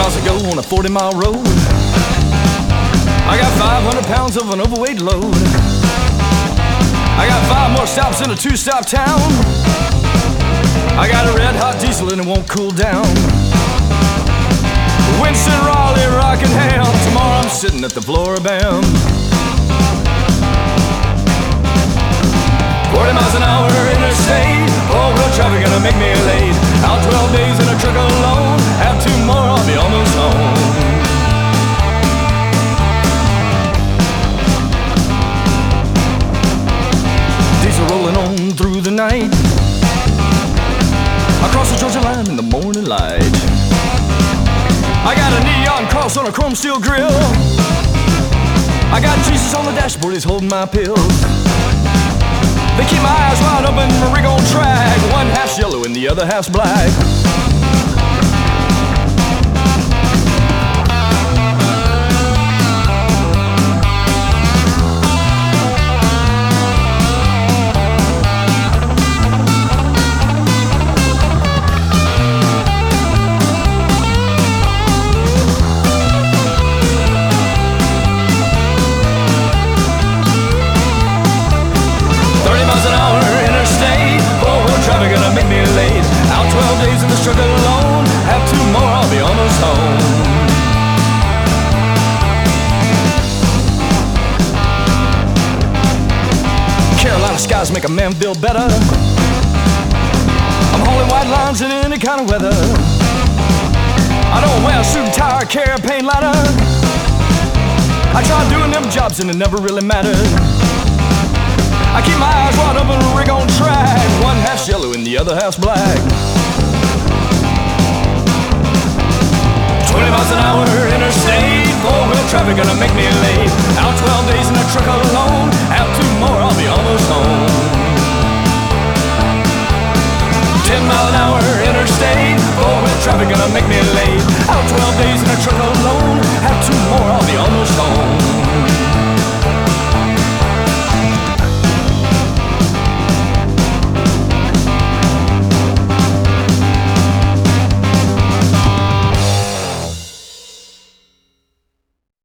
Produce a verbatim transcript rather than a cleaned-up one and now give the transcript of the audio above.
miles to go on a forty mile road. I got five hundred pounds of an overweight load. I got five more stops in a two-stop town. I got a red-hot diesel and it won't cool down. Winston, Raleigh, Rockingham. Tomorrow I'm sitting at the Floribam. Forty miles an hour interstate. Four-wheel traffic gonna make me late. Out twelve days in a truck alone. Have two more, I'll be almost home. Rolling on through the night, across the Georgia line in the morning light. I got a neon cross on a chrome steel grill. I got Jesus on the dashboard, he's holding my pills. They keep my eyes wide open, my rig on track. One half's yellow and the other half's black. Days in the truck alone. Have two more, I'll be almost home. Carolina skies make a man feel better. I'm hauling white lines in any kind of weather. I don't wear a suit and tie or carry a paint ladder. I tried doing them jobs and it never really mattered. I keep my eyes wide open, rig on track. One half's yellow and the other half's black. Twenty miles an hour interstate. Four-wheel traffic gonna make me late. Out twelve days in a truck alone.